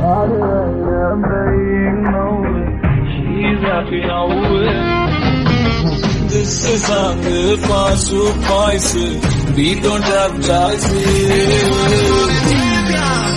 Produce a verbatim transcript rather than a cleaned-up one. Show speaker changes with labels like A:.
A: I'm laying low. She's happy now. This is on the pass to poison. We don't have choices.